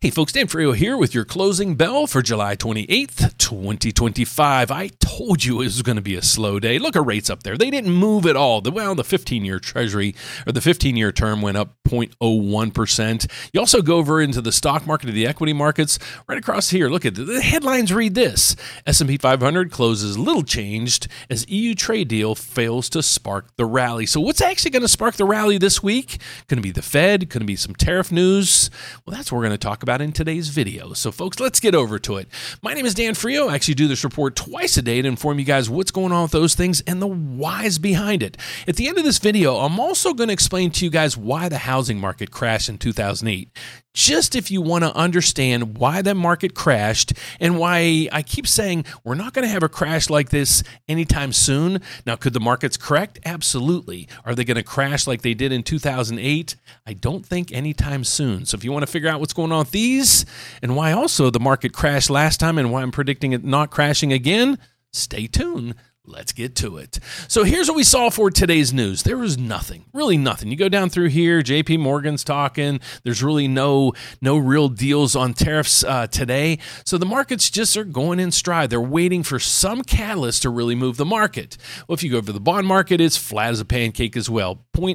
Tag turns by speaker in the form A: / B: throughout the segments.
A: Hey folks, Dan Frio here with your closing bell for July 28th, 2025. I told you it was going to be a slow day. Look at rates up there. They didn't move at all. The 15-year Treasury, or the 15-year term went up 0.01%. You also go over into the stock market or the equity markets. Right across here, look at the headlines read this. S&P 500 closes little changed as EU trade deal fails to spark the rally. So what's actually going to spark the rally this week? Going to be the Fed? Going to be some tariff news? Well, that's what we're going to talk about in today's video. So folks, let's get over to it. My name is Dan Frio. I actually do this report twice a day to inform you guys what's going on with those things and the whys behind it. At the end of this video, I'm also going to explain to you guys why the housing market crashed in 2008. Just if you want to understand why the market crashed and why I keep saying we're not going to have a crash like this anytime soon. Now, could the markets correct? Absolutely. Are they going to crash like they did in 2008? I don't think anytime soon. So if you want to figure out what's going on with these and why also the market crashed last time and why I'm predicting it not crashing again, stay tuned. Let's get to it. So here's what we saw for today's news. There was nothing, really nothing. You go down through here, JP Morgan's talking. There's really no real deals on tariffs today. So the markets just are going in stride. They're waiting for some catalyst to really move the market. Well, if you go over the bond market, it's flat as a pancake as well.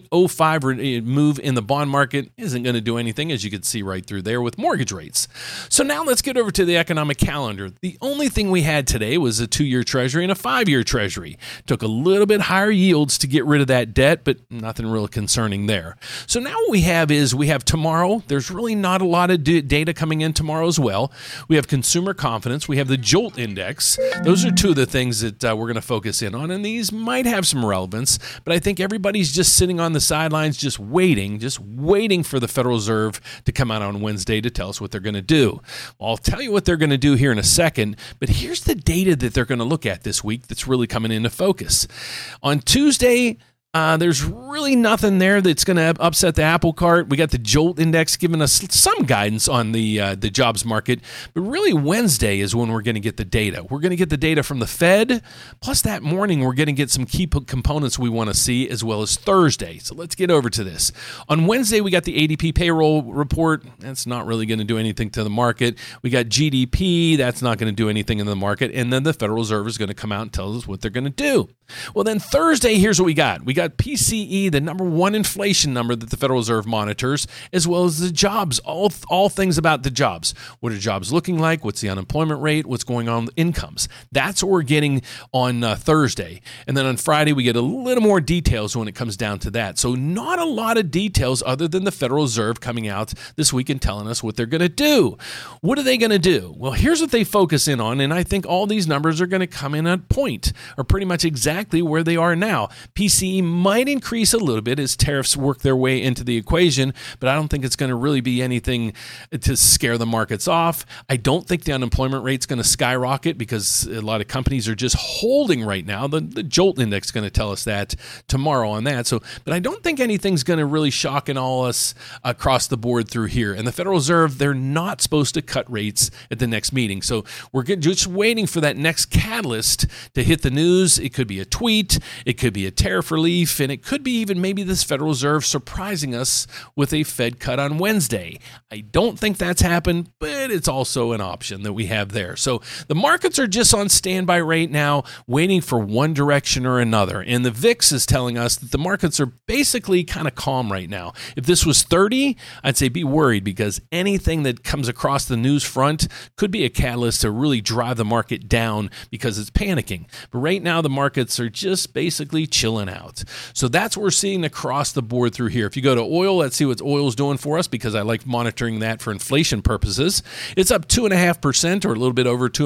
A: 0.05 move in the bond market isn't going to do anything, as you can see right through there with mortgage rates. So now let's get over to the economic calendar. The only thing we had today was a 2-year Treasury and a 5-year Treasury. Took a little bit higher yields to get rid of that debt, but nothing real concerning there. So now what we have tomorrow. There's really not a lot of data coming in tomorrow as well. We have consumer confidence. We have the JOLT index. Those are two of the things that we're going to focus in on, and these might have some relevance, but I think everybody's just sitting on the sidelines, just waiting for the Federal Reserve to come out on Wednesday to tell us what they're going to do. Well, I'll tell you what they're going to do here in a second, but here's the data that they're going to look at this week that's really coming into focus. On Tuesday, there's really nothing there that's going to upset the apple cart. We got the JOLT index giving us some guidance on the jobs market, but really Wednesday is when we're going to get the data. We're going to get the data from the Fed, plus that morning we're going to get some key components we want to see, as well as Thursday. So let's get over to this. On Wednesday, we got the ADP payroll report. That's not really going to do anything to the market. We got GDP. That's not going to do anything in the market. And then the Federal Reserve is going to come out and tell us what they're going to do. Well, then Thursday, here's what we got. We got PCE, the number one inflation number that the Federal Reserve monitors, as well as the jobs, all things about the jobs. What are jobs looking like? What's the unemployment rate? What's going on with incomes? That's what we're getting on Thursday. And then on Friday, we get a little more details when it comes down to that. So not a lot of details other than the Federal Reserve coming out this week and telling us what they're going to do. What are they going to do? Well, here's what they focus in on, and I think all these numbers are going to come in at point, or pretty much exactly where they are now. PCE might increase a little bit as tariffs work their way into the equation, but I don't think it's going to really be anything to scare the markets off. I don't think the unemployment rate's going to skyrocket because a lot of companies are just holding right now. The JOLT index is going to tell us that tomorrow on that. So, but I don't think anything's going to really shock and awe us across the board through here. And the Federal Reserve, they're not supposed to cut rates at the next meeting. So we're just waiting for that next catalyst to hit the news. It could be a tweet, it could be a tariff relief, and it could be even maybe this Federal Reserve surprising us with a Fed cut on Wednesday. I don't think that's happened, but it's also an option that we have there. So the markets are just on standby right now, waiting for one direction or another. And the VIX is telling us that the markets are basically kind of calm right now. If this was 30, I'd say be worried, because anything that comes across the news front could be a catalyst to really drive the market down because it's panicking. But right now, the markets are just basically chilling out. So that's what we're seeing across the board through here. If you go to oil, let's see what oil's doing for us, because I like monitoring that for inflation purposes. It's up 2.5%, or a little bit over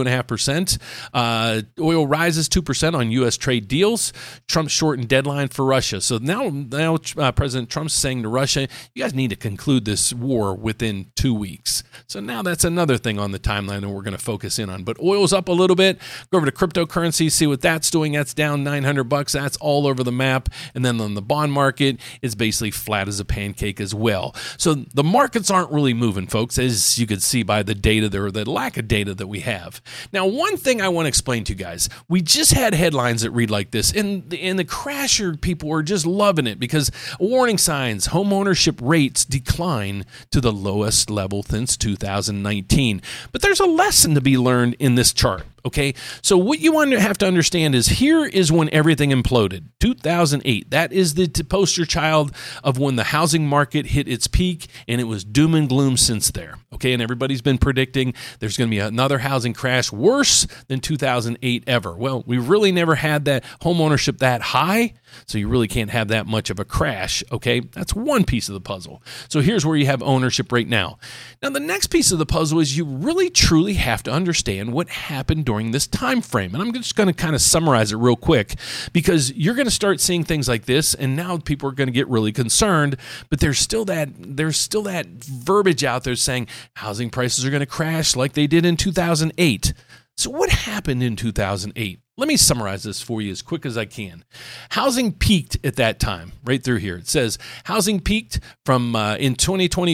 A: 2.5%. Oil rises 2% on U.S. trade deals. Trump's shortened deadline for Russia. So now President Trump's saying to Russia, you guys need to conclude this war within 2 weeks. So now that's another thing on the timeline that we're going to focus in on. But oil's up a little bit. Go over to cryptocurrency, see what that's doing. That's down around $900. That's all over the map. And then on the bond market, it's basically flat as a pancake as well. So the markets aren't really moving, folks, as you can see by the data or the lack of data that we have. Now, one thing I want to explain to you guys, we just had headlines that read like this, and the crasher people are just loving it because warning signs, home ownership rates decline to the lowest level since 2019. But there's a lesson to be learned in this chart. Okay, so what you have to understand is here is when everything imploded, 2008. That is the poster child of when the housing market hit its peak, and it was doom and gloom since there. Okay, and everybody's been predicting there's going to be another housing crash worse than 2008 ever. Well, we really never had that home ownership that high, so you really can't have that much of a crash. Okay, that's one piece of the puzzle. So here's where you have ownership right now. Now, the next piece of the puzzle is you really truly have to understand what happened during this time frame. And I'm just going to kind of summarize it real quick because you're going to start seeing things like this, and now people are going to get really concerned, but there's still that verbiage out there saying housing prices are going to crash like they did in 2008. So what happened in 2008? Let me summarize this for you as quick as I can. Housing peaked at that time, right through here. It says housing peaked from in 2004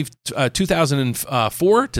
A: to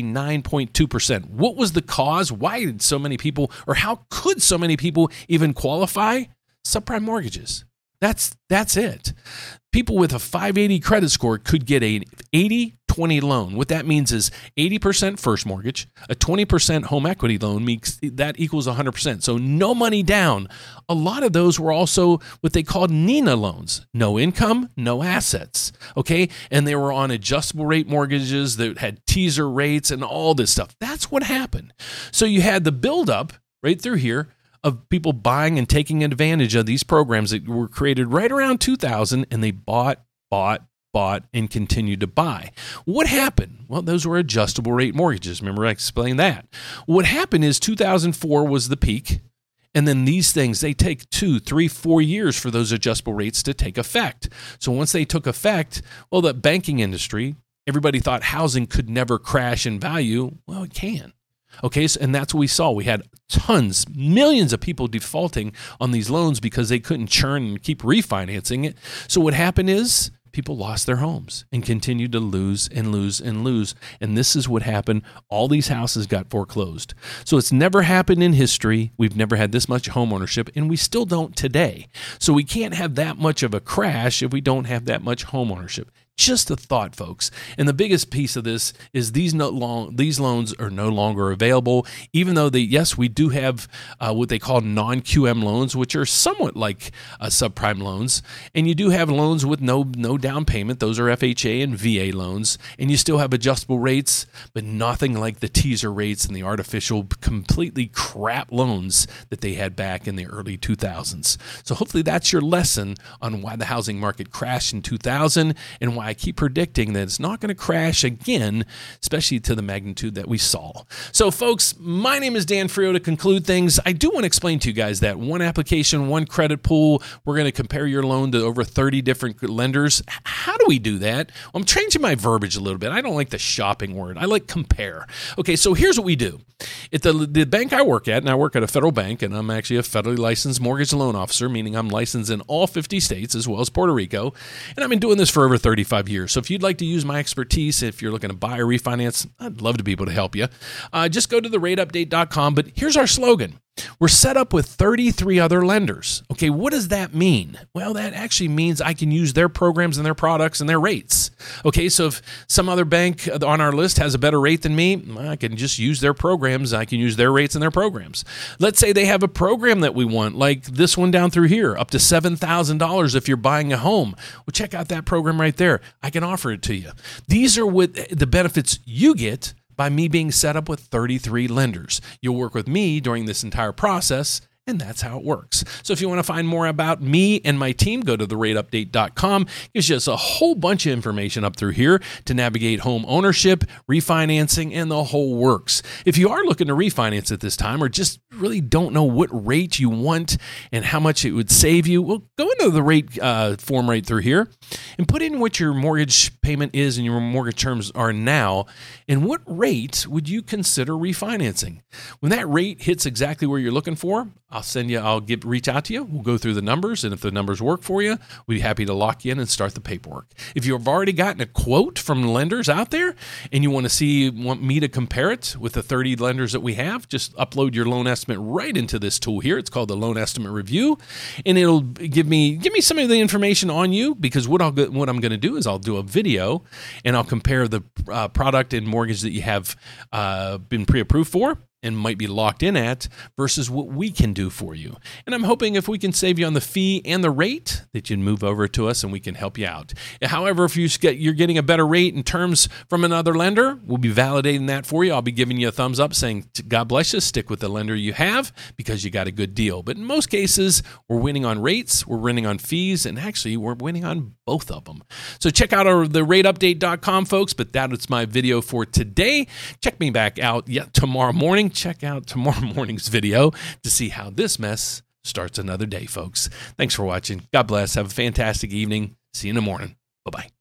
A: 69.2%. What was the cause? Why did so many people, or how could so many people even qualify? Subprime mortgages. That's it. People with a 580 credit score could get an 80-20 loan. What that means is 80% first mortgage, a 20% home equity loan, that equals 100%. So no money down. A lot of those were also what they called NINA loans. No income, no assets. Okay? And they were on adjustable rate mortgages that had teaser rates and all this stuff. That's what happened. So you had the buildup right through here of people buying and taking advantage of these programs that were created right around 2000, and they bought, and continued to buy. What happened? Well, those were adjustable rate mortgages. Remember I explained that. What happened is 2004 was the peak, and then these things, they take 2, 3, 4 years for those adjustable rates to take effect. So once they took effect, well, the banking industry, everybody thought housing could never crash in value. Well, it can. Okay, so, and that's what we saw. We had millions of people defaulting on these loans because they couldn't churn and keep refinancing it. So what happened is people lost their homes and continued to lose and lose and lose. And this is what happened. All these houses got foreclosed. So it's never happened in history. We've never had this much home ownership, and we still don't today. So we can't have that much of a crash if we don't have that much home ownership. Just a thought, folks. And the biggest piece of this is these loans are no longer available, even though we do have what they call non-QM loans, which are somewhat like subprime loans. And you do have loans with no down payment. Those are FHA and VA loans. And you still have adjustable rates, but nothing like the teaser rates and the artificial, completely crap loans that they had back in the early 2000s. So hopefully that's your lesson on why the housing market crashed in 2000 and why I keep predicting that it's not going to crash again, especially to the magnitude that we saw. So, folks, my name is Dan Frio. To conclude things, I do want to explain to you guys that one application, one credit pool, we're going to compare your loan to over 30 different lenders. How do we do that? Well, I'm changing my verbiage a little bit. I don't like the shopping word. I like compare. Okay, so here's what we do. At the bank I work at, and I work at a federal bank, and I'm actually a federally licensed mortgage loan officer, meaning I'm licensed in all 50 states as well as Puerto Rico, and I've been doing this for over 35 years. So if you'd like to use my expertise, if you're looking to buy or refinance, I'd love to be able to help you. Just go to therateupdate.com. But here's our slogan. We're set up with 33 other lenders. Okay, what does that mean? Well, that actually means I can use their programs and their products and their rates. Okay, so if some other bank on our list has a better rate than me, I can just use their programs. I can use their rates and their programs. Let's say they have a program that we want, like this one down through here, up to $7,000 if you're buying a home. Well, check out that program right there. I can offer it to you. These are what the benefits you get by me being set up with 33 lenders. You'll work with me during this entire process, and that's how it works. So if you want to find more about me and my team, go to therateupdate.com. Gives you just a whole bunch of information up through here to navigate home ownership, refinancing, and the whole works. If you are looking to refinance at this time or just really don't know what rate you want and how much it would save you, well, go into the rate form right through here and put in what your mortgage payment is and your mortgage terms are now, and what rate would you consider refinancing. When that rate hits exactly where you're looking for, I'll reach out to you. We'll go through the numbers, and if the numbers work for you, we'd be happy to lock you in and start the paperwork. If you've already gotten a quote from lenders out there and you want me to compare it with the 30 lenders that we have, just upload your loan estimate right into this tool here. It's called the Loan Estimate Review, and it'll give me some of the information on you, because what I'm going to do is I'll do a video and I'll compare the product and mortgage that you have been pre-approved for and might be locked in at versus what we can do for you. And I'm hoping if we can save you on the fee and the rate, that you'd move over to us and we can help you out. However, if you're getting a better rate in terms from another lender, we'll be validating that for you. I'll be giving you a thumbs up saying, God bless you, stick with the lender you have because you got a good deal. But in most cases, we're winning on rates, we're winning on fees, and actually we're winning on both of them. So check out the rateupdate.com, folks, but that's my video for today. Check me back out tomorrow morning. Check out tomorrow morning's video to see how this mess starts another day, folks. Thanks for watching. God bless. Have a fantastic evening. See you in the morning. Bye-bye.